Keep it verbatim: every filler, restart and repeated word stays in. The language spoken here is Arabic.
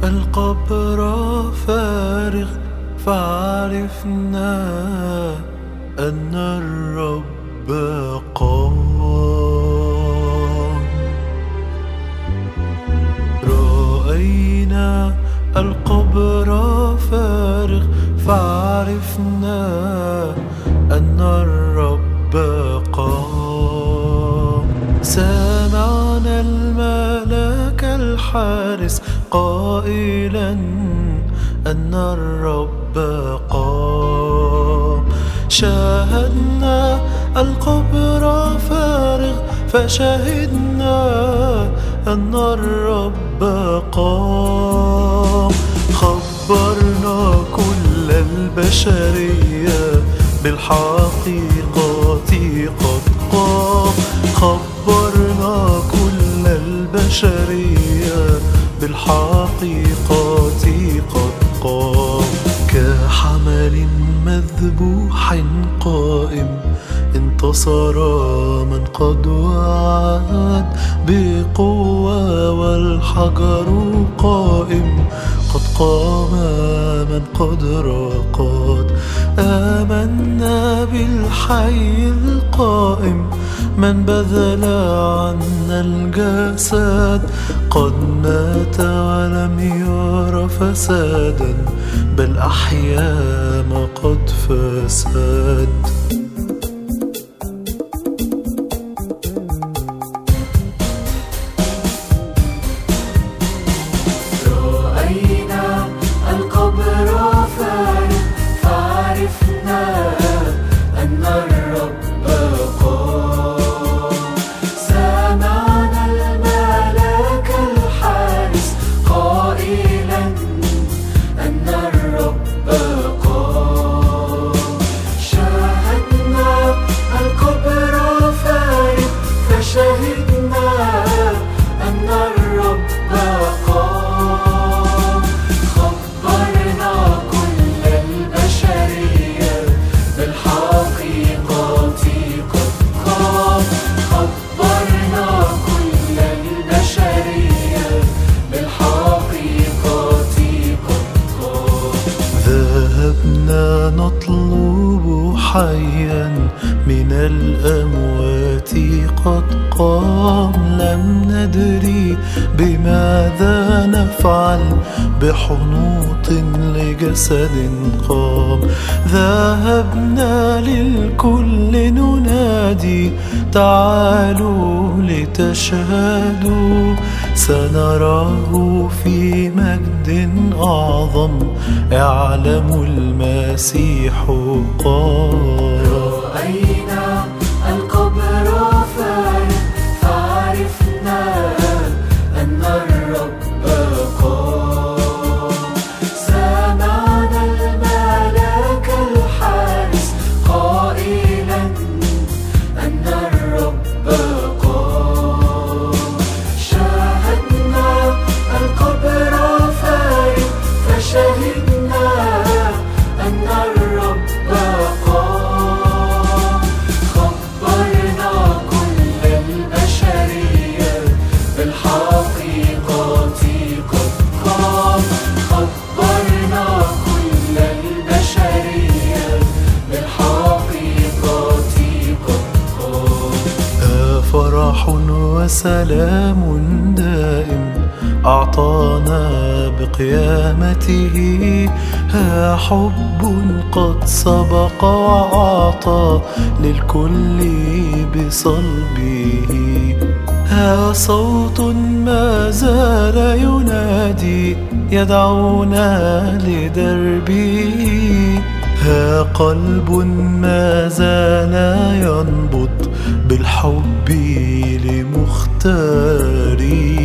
القبر فارغ فعرفنا أن الرب قام. رأينا القبر فارغ فعرفنا أن الرب قام. سمعنا الملاك الحارس قائلا أن الرب قام. شاهدنا القبر فارغ فشهدنا أن الرب قام. خبرنا كل البشرية بالحقيقة قد قام. خبرنا كل البشرية بالحقيقة قد قام. كحمل مذبوح قائم انتصر من قد وعد بقوة، والحجر قائم قد قام من قد رقد. آمنا بالحي القائم من بذل عنا الجسد، قد مات ولم ير فسادا بل أحيا ما قد فسد. رأينا القبر فارغ فعرفنا أن الرب قام. سمعنا الملاك الحارس قائلا أن الرب قام. شاهدنا القبر فارغ فشهدنا أن الرب قام. خبرنا كل البشرية بالحقيقة قد قام. خبرنا كل البشرية بالحقيقة قد قام. ذهبنا نطلب حيا من الأموات قد قام. لم ندري بماذا نفعل بحنوط لجسد قام. ذهبنا للكل ننادي تعالوا لتشهدوا، سنراه في مجد أعظم يعلم المسيح قام. رأينا القبر فارغ فعرفنا أن الرب قام. سمعنا الملاك الحارس قائلا أن الرب قام. شاهدنا القبر فارغ فشهدنا أن الرب قام. خبرنا كل البشرية بالحقيقة قد قام. خبرنا كل البشرية بالحقيقة قد قام. فرح وسلام دائم أعطانا بقيامته، ها حب قد سبق وأعطى للكل بصلبه، ها صوت ما زال ينادي يدعونا لدربه، ها قلب ما زال ينبض بالحب لمختاره.